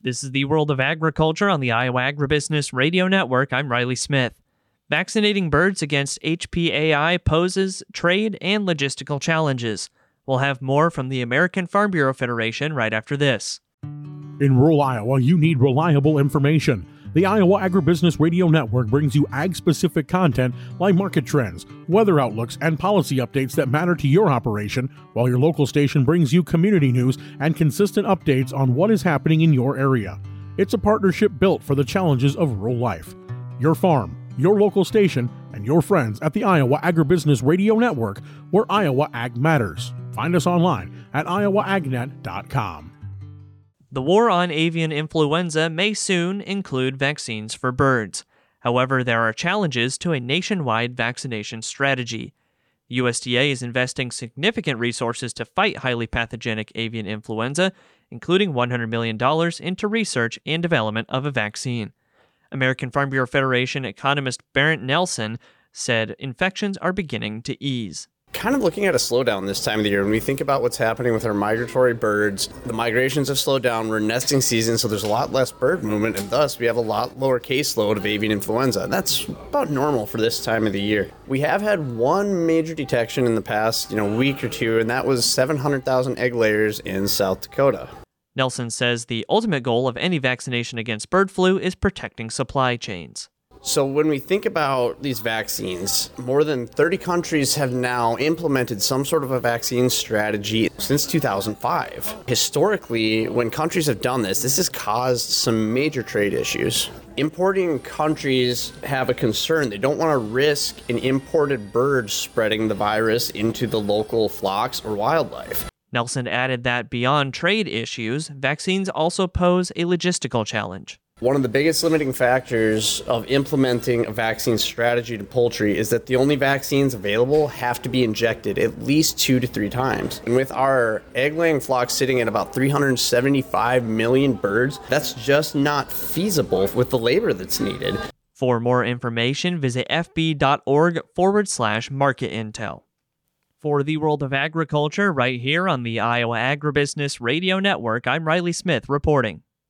This is the World of Agriculture on the Iowa Agribusiness Radio Network. I'm Riley Smith. Vaccinating birds against HPAI poses trade and logistical challenges. We'll have more from the American Farm Bureau Federation right after this. In rural Iowa, you need reliable information. The Iowa Agribusiness Radio Network brings you ag-specific content like market trends, weather outlooks, and policy updates that matter to your operation, while your local station brings you community news and consistent updates on what is happening in your area. It's a partnership built for the challenges of rural life. Your farm, your local station, and your friends at the Iowa Agribusiness Radio Network, where Iowa Ag matters. Find us online at iowaagnet.com. The war on avian influenza may soon include vaccines for birds. However, there are challenges to a nationwide vaccination strategy. The USDA is investing significant resources to fight highly pathogenic avian influenza, including $100 million into research and development of a vaccine. American Farm Bureau Federation economist Barrett Nelson said infections are beginning to ease. Kind of looking at a slowdown this time of the year. When we think about what's happening with our migratory birds, the migrations have slowed down. We're in nesting season, so there's a lot less bird movement, and thus we have a lot lower caseload of avian influenza. That's about normal for this time of the year. We have had one major detection in the past, week or two, and that was 700,000 egg layers in South Dakota. Nelson says the ultimate goal of any vaccination against bird flu is protecting supply chains. So when we think about these vaccines, more than 30 countries have now implemented some sort of a vaccine strategy since 2005. Historically, when countries have done this has caused some major trade issues. Importing countries have a concern. They don't want to risk an imported bird spreading the virus into the local flocks or wildlife. Nelson added that beyond trade issues, vaccines also pose a logistical challenge. One of the biggest limiting factors of implementing a vaccine strategy to poultry is that the only vaccines available have to be injected at least 2 to 3 times. And with our egg-laying flocks sitting at about 375 million birds, that's just not feasible with the labor that's needed. For more information, visit fb.org/market intel. For the World of Agriculture, right here on the Iowa Agribusiness Radio Network, I'm Riley Smith reporting.